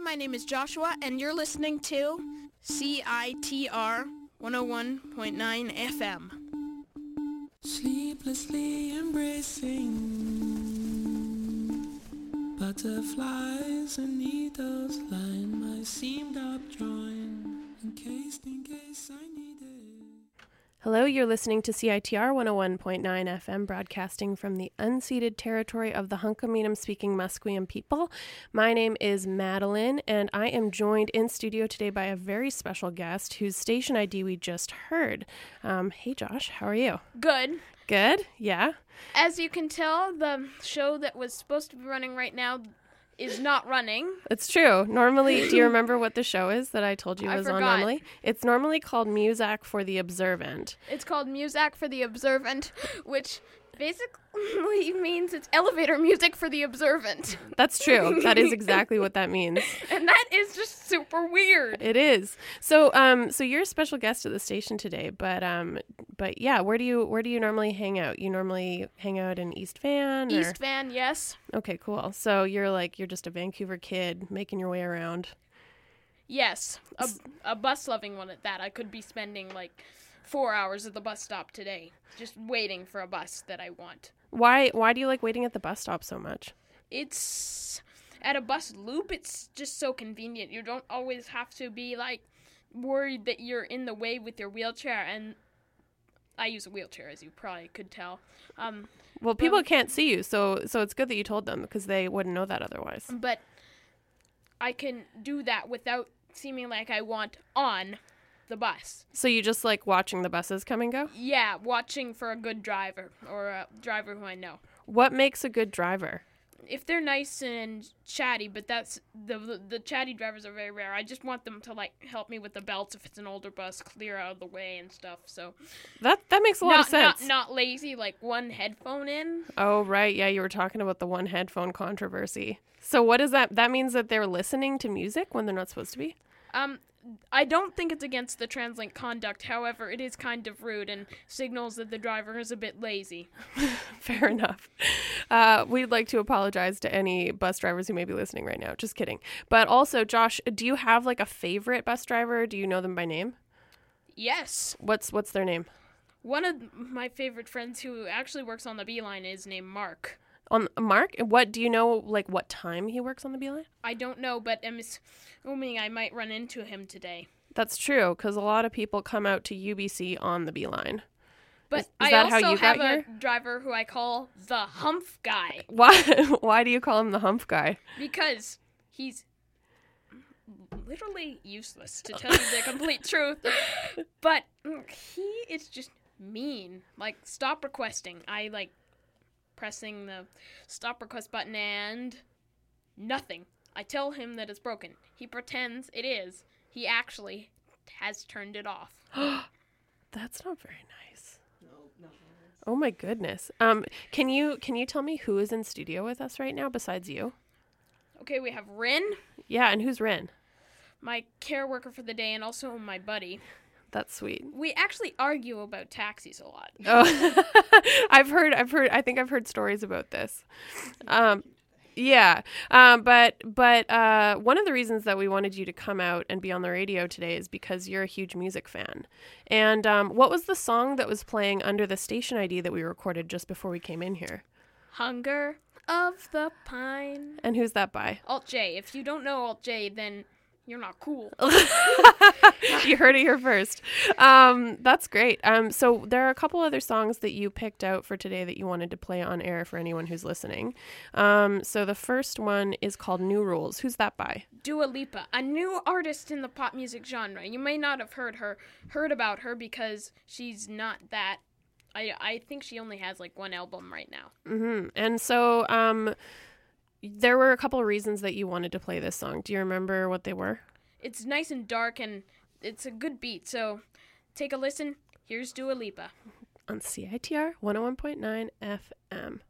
my name is Joshua, and you're listening to CITR 101.9 FM. Sleeplessly embracing butterflies and needles line my seamed up drawing, encased in case I need it. Hello, you're listening to CITR 101.9 FM, broadcasting from the unceded territory of the Hunkaminam-speaking Musqueam people. My name is Madeline, and I am joined in studio today by a very special guest whose station ID we just heard. Hey, Josh, how are you? Good. Good? Yeah? As you can tell, the show that was supposed to be running right now is not running. It's true. Normally, do you remember what the show is that I told you was on normally? It's normally called Muzak for the Observant. It's called Muzak for the Observant, which basically means it's elevator music for the observant. That's true. That is exactly what that means. And that is just super weird. It is. So you're a special guest at the station today, but yeah, where do you normally hang out? You normally hang out in East Van? Or? East Van, yes. Okay, cool. So you're just a Vancouver kid making your way around. Yes, a bus-loving one at that. I could be spending 4 hours at the bus stop today, just waiting for a bus that I want. Why do you like waiting at the bus stop so much? It's at a bus loop. It's just so convenient. You don't always have to be worried that you're in the way with your wheelchair. And I use a wheelchair, as you probably could tell. Well, people can't see you, so it's good that you told them because they wouldn't know that otherwise. But I can do that without seeming like I want on the bus. So you just like watching the buses come and go? Yeah, watching for a good driver or a driver who I know. What makes a good driver? If they're nice and chatty, but that's the chatty drivers are very rare. I just want them to help me with the belts if it's an older bus, clear out of the way and stuff. So that makes a lot of sense. Not lazy, one headphone in. Oh right, yeah, you were talking about the one headphone controversy. So what is that? That means that they're listening to music when they're not supposed to be? I don't think it's against the TransLink conduct. However, it is kind of rude and signals that the driver is a bit lazy. Fair enough. We'd like to apologize to any bus drivers who may be listening right now. Just kidding. But also, Josh, do you have a favorite bus driver? Do you know them by name? Yes. What's their name? One of my favorite friends who actually works on the Beeline is named Mark. On Mark? What do you know, what time he works on the Beeline? I don't know, but I'm assuming I might run into him today. That's true, because a lot of people come out to UBC on the Beeline. But is I that also how you have got a here? driver who I call the Humph Guy. Why do you call him the Humph Guy? Because he's literally useless, to tell you the complete truth. But he is just mean. Stop requesting. I pressing the stop request button and nothing. I tell him that it's broken. He pretends it is. He actually has turned it off. That's not very nice. No. Oh my goodness. Can you tell me who is in studio with us right now besides you? Okay, we have Rin. Yeah, and who's Rin? My care worker for the day and also my buddy. That's sweet. We actually argue about taxis a lot. Oh, I think I've heard stories about this. Yeah. But one of the reasons that we wanted you to come out and be on the radio today is because you're a huge music fan. And what was the song that was playing under the station ID that we recorded just before we came in here? Hunger of the Pine. And who's that by? Alt J. If you don't know Alt J, then you're not cool. You heard it here first. That's great. So there are a couple other songs that you picked out for today that you wanted to play on air for anyone who's listening. So the first one is called New Rules. Who's that by? Dua Lipa, a new artist in the pop music genre. You may not have heard about her because she's not that. I think she only has one album right now. Mm-hmm. And so there were a couple of reasons that you wanted to play this song. Do you remember what they were? It's nice and dark, and it's a good beat. So take a listen. Here's Dua Lipa. On CITR 101.9 FM.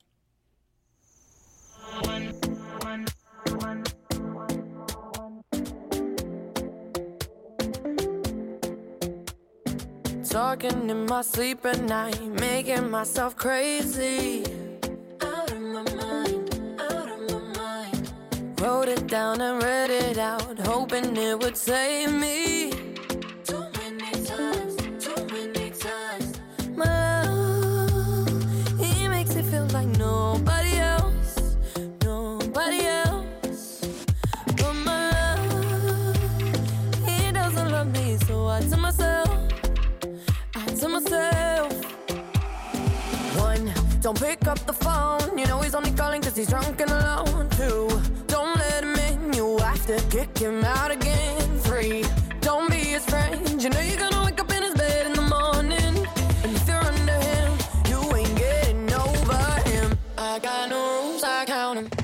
Talking in my sleep at night, making myself crazy. Out of my mind, Wrote it down and read it out, hoping it would save me. Too many times, my love, he makes it feel like nobody else, nobody else. But my love, he doesn't love me, so I tell myself, one, don't pick up the phone, you know he's only calling cause he's drunk and alone. Two, don't let him in, you have to kick him out again. Three, don't be his friend, you know you're gonna wake up in his bed in the morning. And if you're under him, you ain't getting over him. I got no rules, I count him.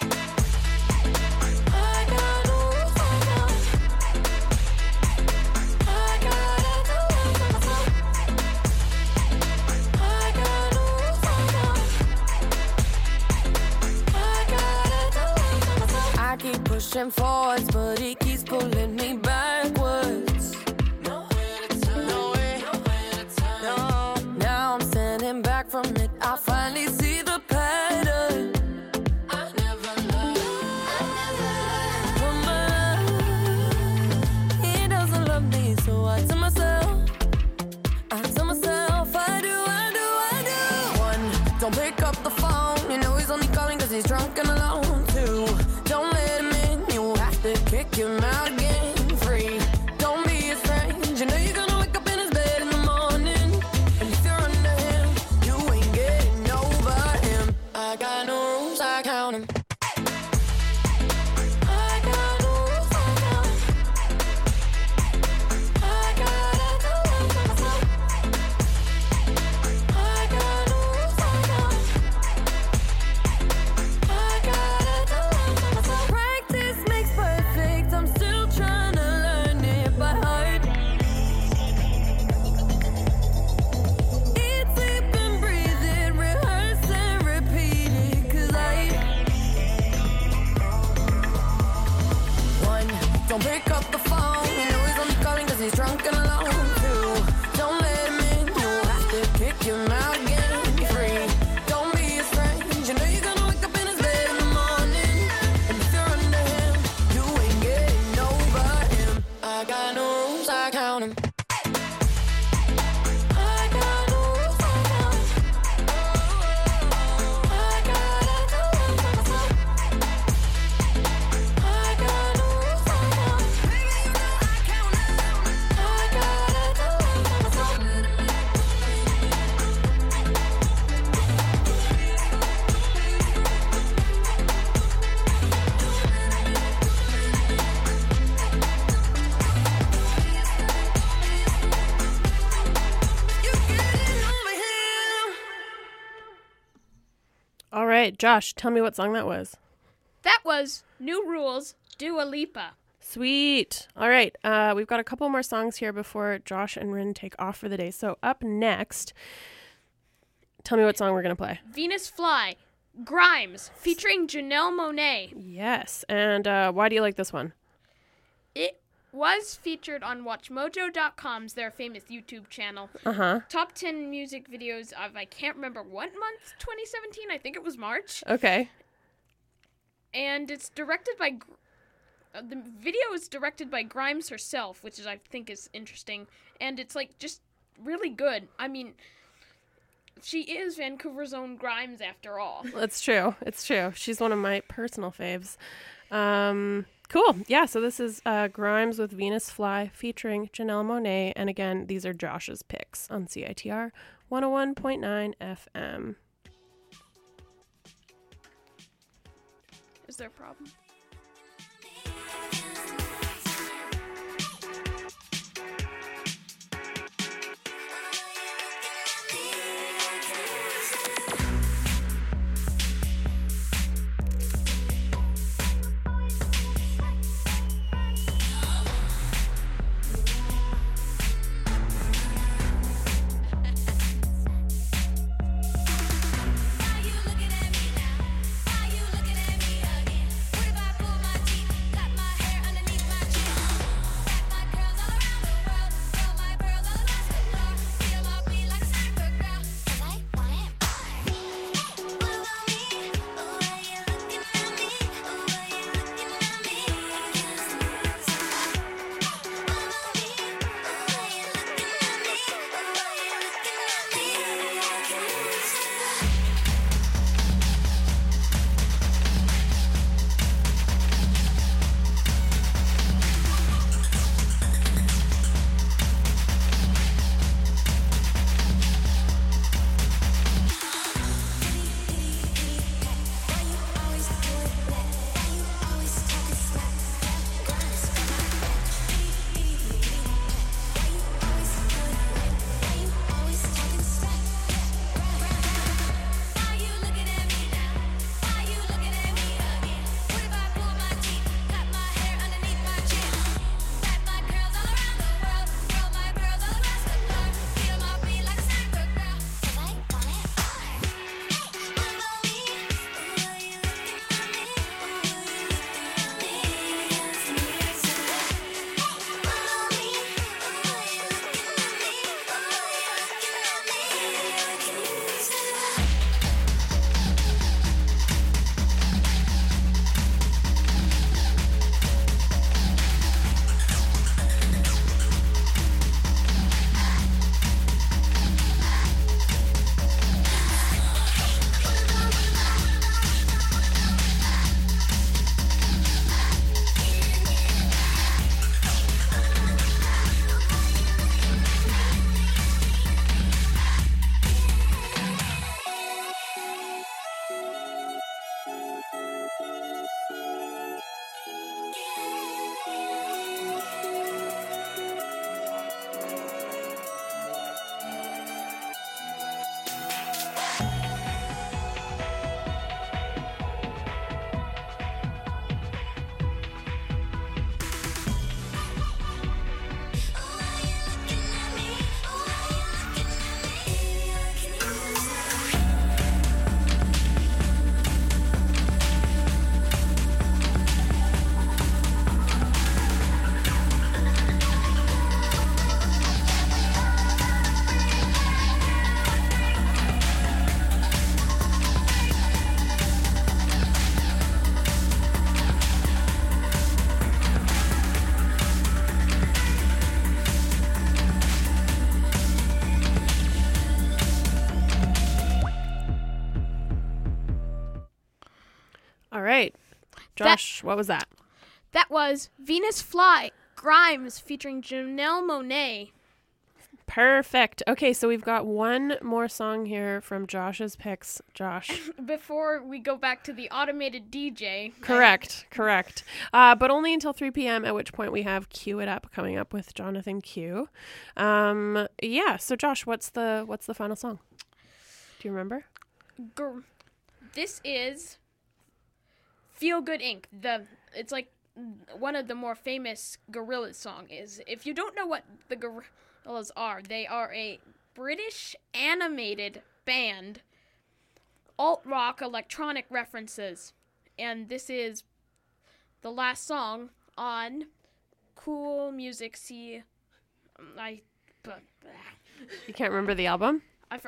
Pushing forwards, but he keeps pulling me backwards. Nowhere to turn, nowhere to turn. No. Now I'm standing back from it. I finally see the pattern. I never loved. But my love, he doesn't love me, so I tell myself, I do. One, don't pick up the phone, you know he's only calling cause he's drunk and alone. Two, don't let him in, you have to kick him out again. Three, don't be his friend, you know you're gonna wake up in his bed in the morning. And if you're under him, you ain't getting over him. I got no rules, I count him. I got no rules, I count him. I gotta do it myself. I got no rules, I count him. I gotta do it myself. Practice makes perfect, I'm still trying to learn it by heart. Eat, sleep and breathe it, rehearse and repeat it. Cause one, don't pick up the phone, you know he's only calling cause he's drunk and alone. Two, don't let him in, you have to kick him out again. Three, don't be his friend, you know you're gonna wake up in his bed in the morning. And if you're under him, you ain't getting over him. I got no rules, I count him. I got no rules, I count him. I gotta do it myself. I got no rules, I count him. Baby, you know I count him. I gotta do it myself. You getting over him. All right, Josh, tell me what song that was. That was New Rules, Dua Lipa. Sweet. All right, we've got a couple more songs here before Josh and Rin take off for the day. So up next, tell me what song we're going to play. Venus Fly, Grimes, featuring Janelle Monáe. Yes, and why do you like this one? It was featured on WatchMojo.com's their famous YouTube channel. Uh-huh. Top 10 music videos of, I can't remember what month, 2017? I think it was March. Okay. And it's directed by... the video is directed by Grimes herself, which is I think is interesting. And it's, like, just really good. I mean, she is Vancouver's own Grimes after all. It's true. It's true. She's one of my personal faves. Cool. Yeah, so this is Grimes with Venus Fly featuring Janelle Monáe. And again, these are Josh's picks on CITR 101.9 FM. Is there a problem? Why you looking at me now? Why you looking at me again? What if I All right. Josh, what was that? That was Venus Fly, Grimes featuring Janelle Monáe. Perfect. Okay, so we've got one more song here from Josh's picks. Josh. Before we go back to the automated DJ. Correct. But only until 3 p.m., at which point we have Cue It Up coming up with Jonathan Q. So Josh, what's the final song? Do you remember? This is Feel Good Inc. It's like one of the more famous Gorillaz song is. If you don't know what the Gorillaz are, they are a British animated band, alt-rock electronic references, and this is the last song on Cool Music You can't remember the album?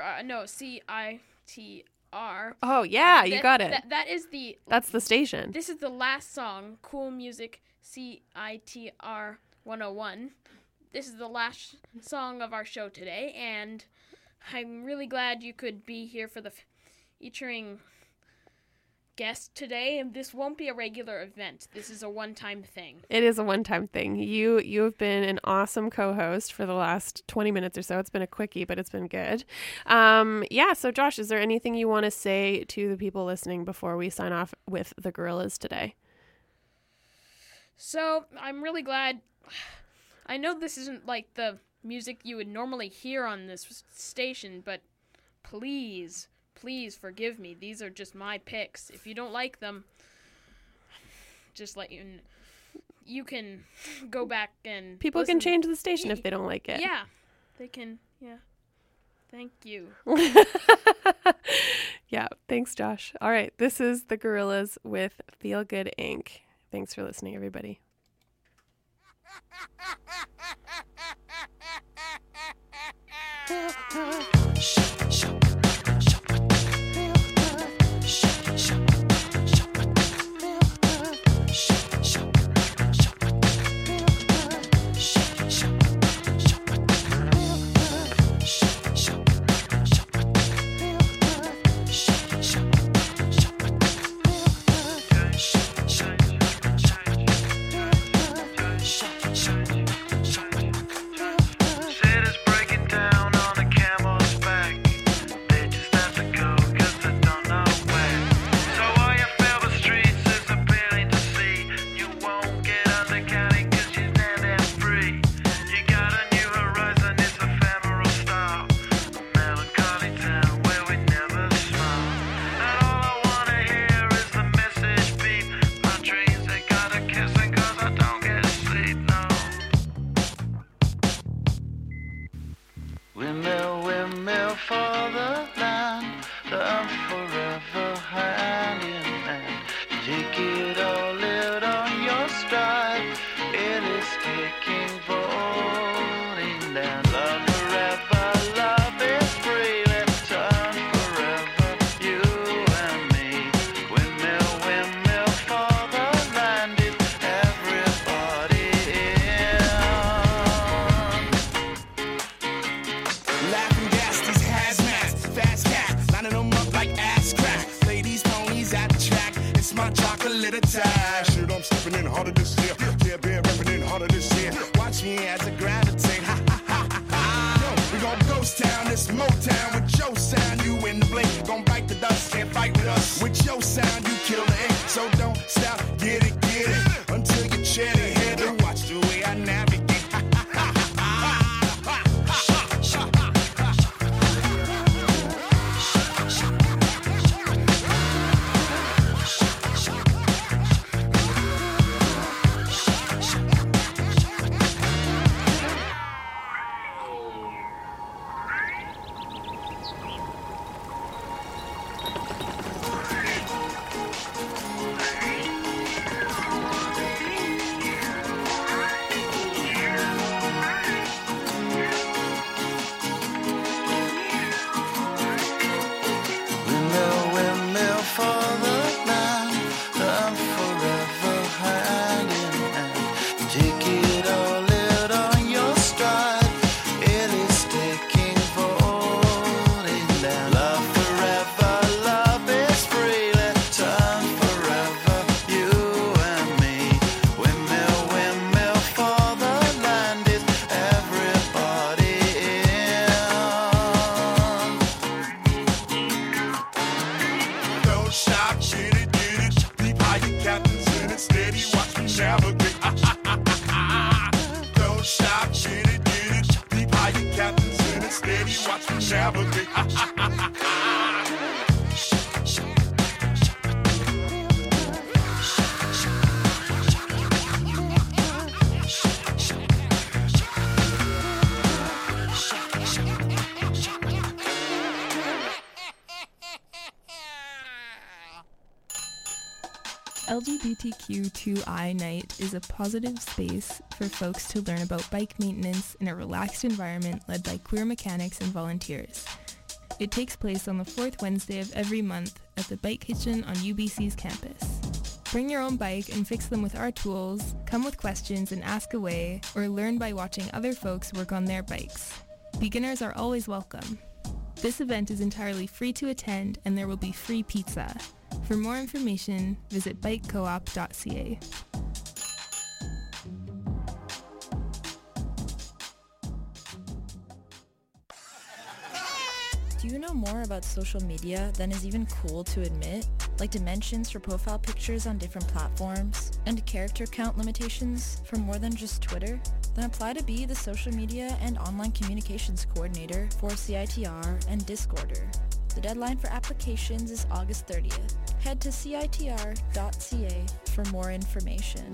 CITR. Oh yeah, you got it. That's the station. This is the last song, Cool Music CITR 101. This is the last song of our show today, and I'm really glad you could be here for the featuring guest today. And this won't be a regular event. This is a one-time thing. It is a one-time thing. You have been an awesome co-host for the last 20 minutes or so. It's been a quickie, but it's been good. So Josh, is there anything you want to say to the people listening before we sign off with the Gorillaz today? So I'm really glad. I know this isn't like the music you would normally hear on this station, but please forgive me. These are just my picks. If you don't like them, just let you can go back and people listen. can change the station if they don't like it. Yeah, they can. Yeah. Thank you. Yeah, thanks, Josh. All right, this is the Gorillaz with Feel Good Inc. Thanks for listening, everybody. shabbily. LGBTQ2I Night is a positive space for folks to learn about bike maintenance in a relaxed environment led by queer mechanics and volunteers. It takes place on the fourth Wednesday of every month at the Bike Kitchen on UBC's campus. Bring your own bike and fix them with our tools, come with questions and ask away, or learn by watching other folks work on their bikes. Beginners are always welcome. This event is entirely free to attend and there will be free pizza. For more information, visit bikecoop.ca. Do you know more about social media than is even cool to admit? Like dimensions for profile pictures on different platforms? And character count limitations for more than just Twitter? Then apply to be the social media and online communications coordinator for CITR and Discorder. The deadline for applications is August 30th. Head to citr.ca for more information.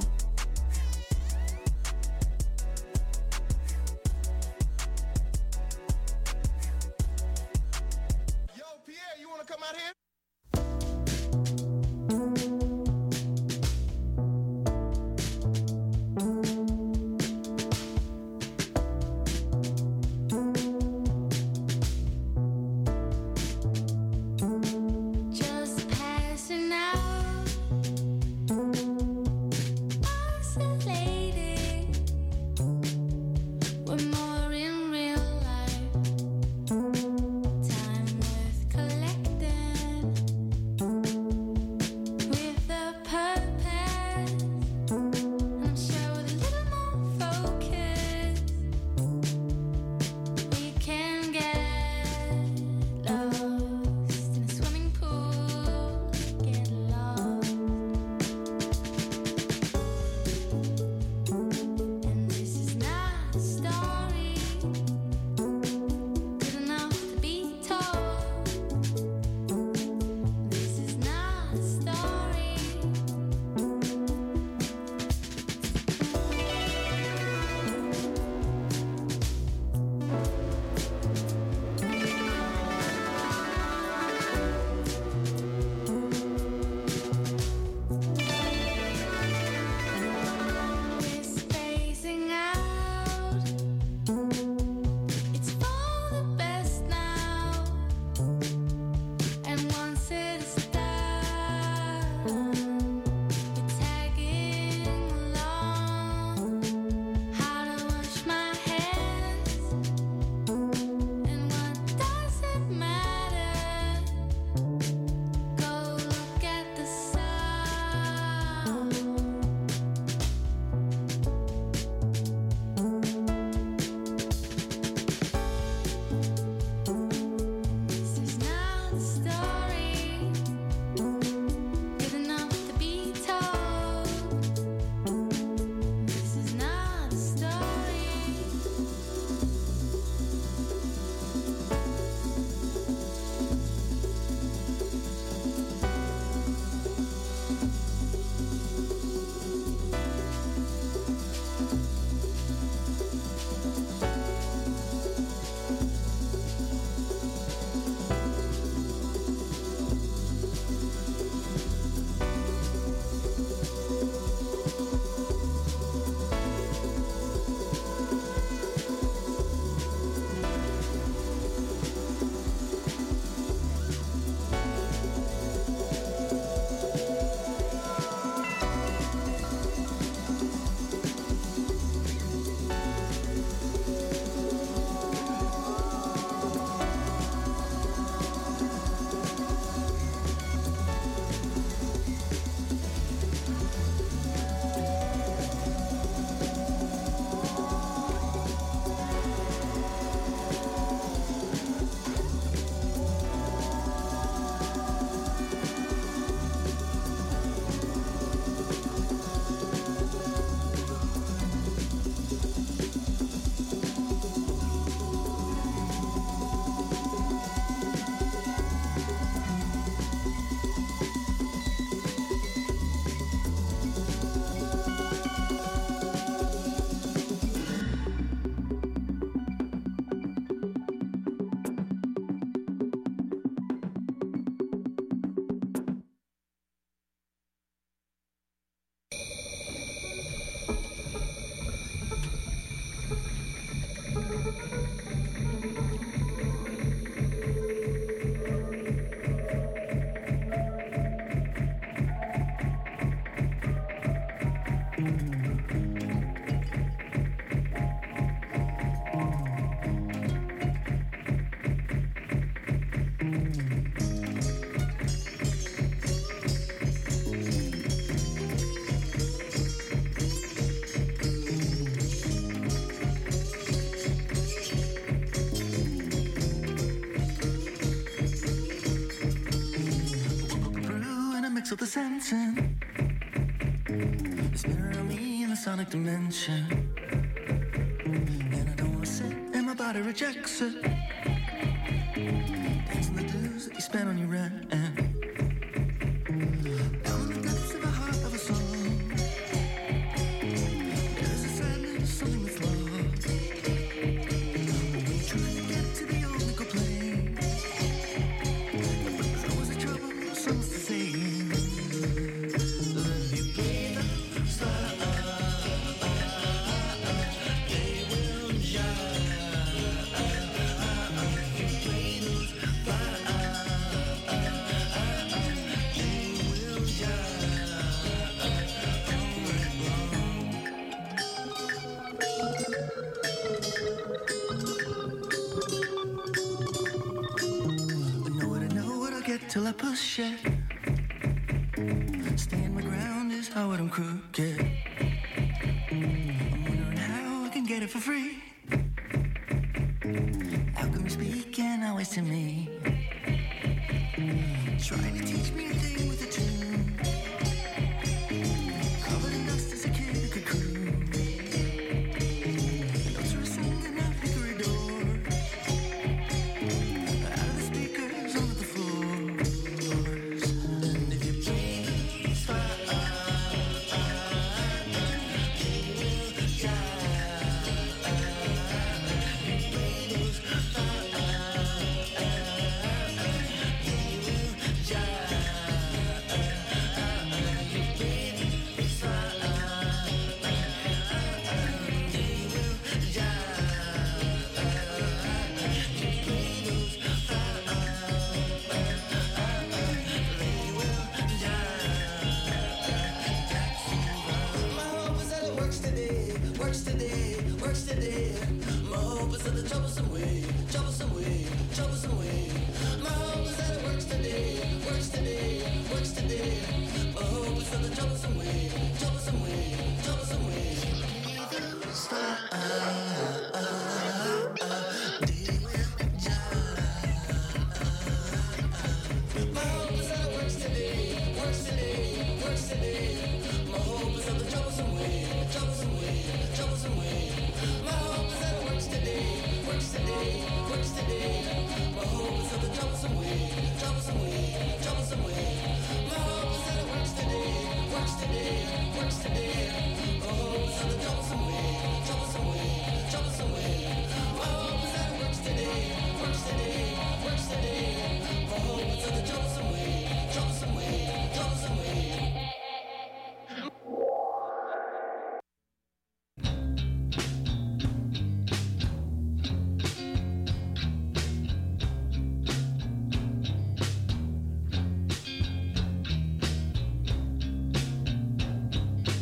Yo, Pierre, you want to come out here? Just passing out. sensing this mirror on me in a sonic dimension, and I don't wanna sit and my body rejects it. Dancing the dues that you spend on your rent, down in the depths of a heart of a song, there's a sadness, something that's lost. Trying to get to the old nickel plane, there's always a trouble, someone's to say. Till I push it, staying my ground is hard and crooked. I'm wondering how I can get it for free. How come you're speaking always to me? Trying to teach me a thing with a tune, covered in dust as a kid who could croon. Notes were singing out hickory door, out of the speakers onto the floor. Troublesome way.